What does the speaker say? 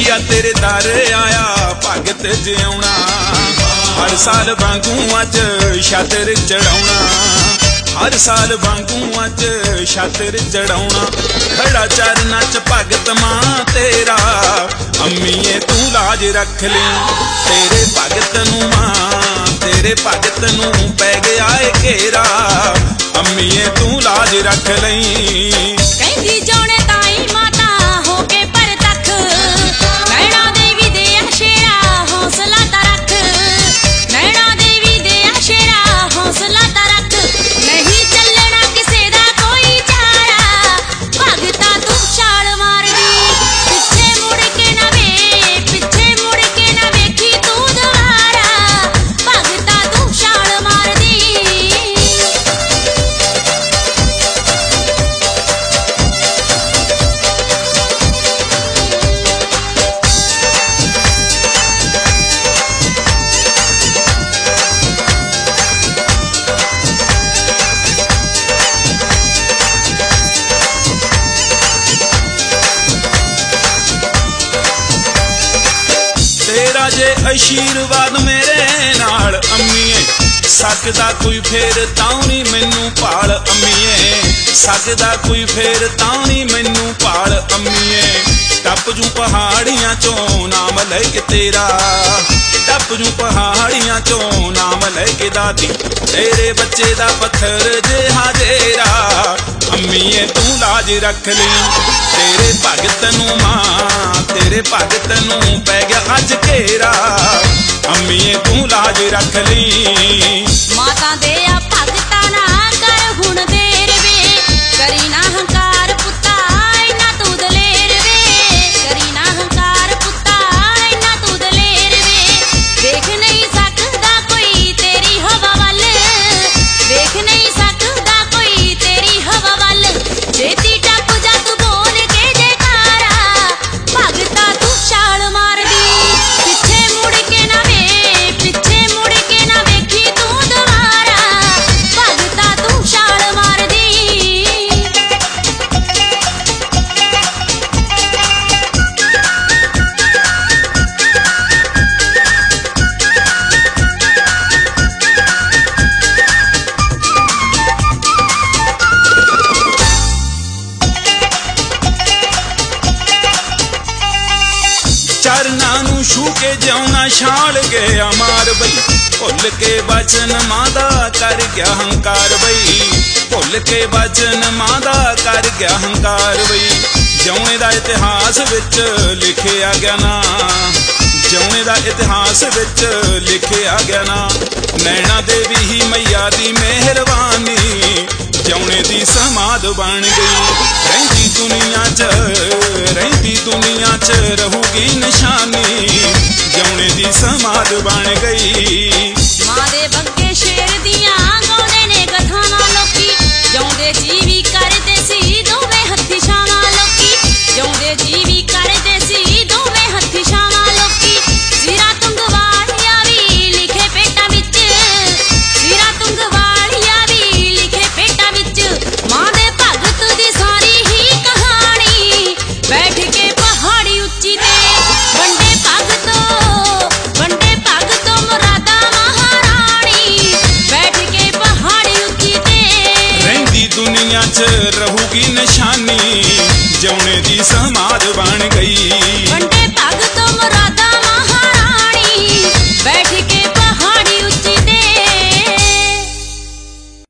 आ तेरे दर आया भगत जिउणा हर साल वांगू अज छातर चढ़ाउणा हर साल वांगू अज छातर चढ़ाउणा खड़ा चरना च भगत मां तेरा अम्मीए तू लाज रख ले तेरे भगत नूं मां तेरे भगत नूं पै गया ए घेरा अम्मीए तू लाज रख लई कहंदी जोणे ताई माता हो के परतख नैना देवी दे शेरा हौसला ता रख नैना देवी दे शेरा हौसला ता रख नहीं चलना किसे दा कोई चारा भगता तू छाल मार दी पिछे मुड़ के ना वेखी तू दोबारा भगता तू छाल मार दी तेरा जे आशीर्वाद मेरे नाल अम्मीए सकदा कोई फेर तां नहीं मैनू भाल अम्मीए सकदा कोई फेर तां नहीं मैनू भाल अम्मीए टप जू पहाड़ियां चों नाम लैके तेरा टप जू पहाड़ियां चों नाम लैके दादी तेरे बच्चे दा पत्थर जे हाजेरा अम्मीए तू लाज रख ली तेरे भगत नूं मां तेरे भगत नूं पै गया अज घेरा अम्मीए तू लाज रख ली माता दे आ भगता ना कर हुण देर वे करी ना हंकार पुत्ता इना तू दलेर वे करी ना हंकार पुत्ता इना तू दलेर वे देख नहीं सकदा कोई तेरी हवा वल देख नहीं सकदा कोई तेरी हवा वल छेती टप जा तू बोल के जयकारा भगता तू छाल मार दी पिछे मुड़ के ना वेखी तू दोबारा भगता तू छाल मार दी चरना नू छू के जाऊना छाल गया मार बई भुल के वचन मादा कर गया हंकार बई भुल के वचन मादा कर गया हंकार बई जौने दा इतिहास विच लिखिया गया ना जौने दा इतिहास विच लिखिया गया ना नैना देवी ही मैया दी मेहरबानी जौने दी समाध बन गई रहिंदी दुनिया च रहूगी निशानी जौने दी समाध बन गई मां दे बग्गे शेर दियां गाउंदे ने कथावां लोकी जिउंदे जीवी करदे सी दोवें हत्थी छावां लोकी जिउंदे जीवी करदे सी दोवें हत्थी छावां लोकी सिरा तुंग वालिया भी लिखे पेटां विच सिरा तुंग वालिया भी लिखे पेटां विच मां दे भगत दी सारी ही कहानी बैठ के पहाड़ी उच्ची ते वंडे भगतो मुरादा महारानी बैठ के पहाड़ी उच्ची ते रहिंदी दुनिया च रहूगी निशानी